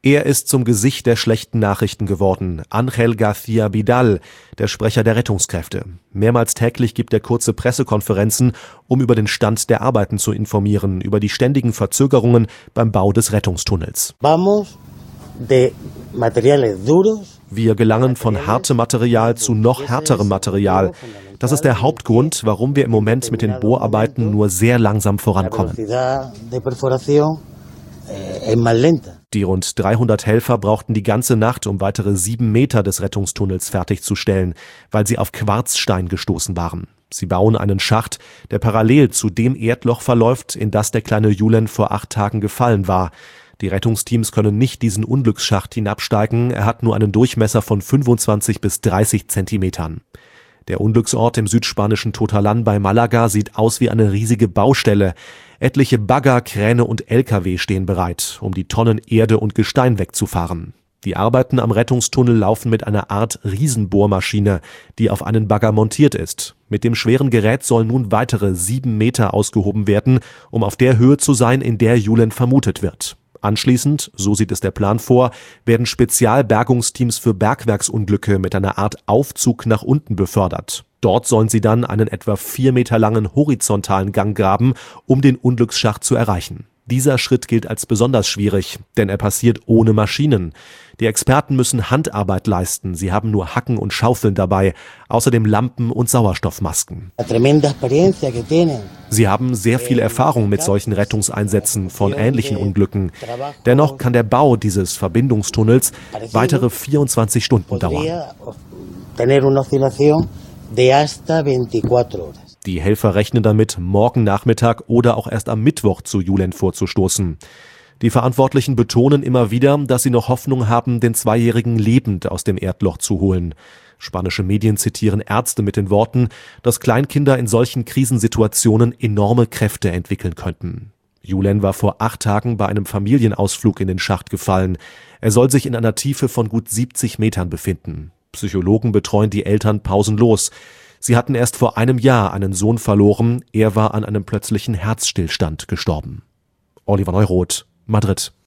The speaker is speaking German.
Er ist zum Gesicht der schlechten Nachrichten geworden. Ángel García Vidal, der Sprecher der Rettungskräfte. Mehrmals täglich gibt er kurze Pressekonferenzen, um über den Stand der Arbeiten zu informieren, über die ständigen Verzögerungen beim Bau des Rettungstunnels. Wir gelangen von hartem Material zu noch härterem Material. Das ist der Hauptgrund, warum wir im Moment mit den Bohrarbeiten nur sehr langsam vorankommen. Die rund 300 Helfer brauchten die ganze Nacht, um weitere 7 Meter des Rettungstunnels fertigzustellen, weil sie auf Quarzstein gestoßen waren. Sie bauen einen Schacht, der parallel zu dem Erdloch verläuft, in das der kleine Julen vor 8 Tagen gefallen war. Die Rettungsteams können nicht diesen Unglücksschacht hinabsteigen, er hat nur einen Durchmesser von 25 bis 30 Zentimetern. Der Unglücksort im südspanischen Totalan bei Malaga sieht aus wie eine riesige Baustelle. Etliche Bagger, Kräne und LKW stehen bereit, um die Tonnen Erde und Gestein wegzufahren. Die Arbeiten am Rettungstunnel laufen mit einer Art Riesenbohrmaschine, die auf einen Bagger montiert ist. Mit dem schweren Gerät sollen nun weitere 7 Meter ausgehoben werden, um auf der Höhe zu sein, in der Julen vermutet wird. Anschließend, so sieht es der Plan vor, werden Spezialbergungsteams für Bergwerksunglücke mit einer Art Aufzug nach unten befördert. Dort sollen sie dann einen etwa 4 Meter langen horizontalen Gang graben, um den Unglücksschacht zu erreichen. Dieser Schritt gilt als besonders schwierig, denn er passiert ohne Maschinen. Die Experten müssen Handarbeit leisten, sie haben nur Hacken und Schaufeln dabei, außerdem Lampen und Sauerstoffmasken. Sie haben sehr viel Erfahrung mit solchen Rettungseinsätzen von ähnlichen Unglücken. Dennoch kann der Bau dieses Verbindungstunnels weitere 24 Stunden dauern. Die Helfer rechnen damit, morgen Nachmittag oder auch erst am Mittwoch zu Julen vorzustoßen. Die Verantwortlichen betonen immer wieder, dass sie noch Hoffnung haben, den Zweijährigen lebend aus dem Erdloch zu holen. Spanische Medien zitieren Ärzte mit den Worten, dass Kleinkinder in solchen Krisensituationen enorme Kräfte entwickeln könnten. Julen war vor 8 Tagen bei einem Familienausflug in den Schacht gefallen. Er soll sich in einer Tiefe von gut 70 Metern befinden. Psychologen betreuen die Eltern pausenlos. Sie hatten erst vor einem Jahr einen Sohn verloren, er war an einem plötzlichen Herzstillstand gestorben. Oliver Neuroth, Madrid.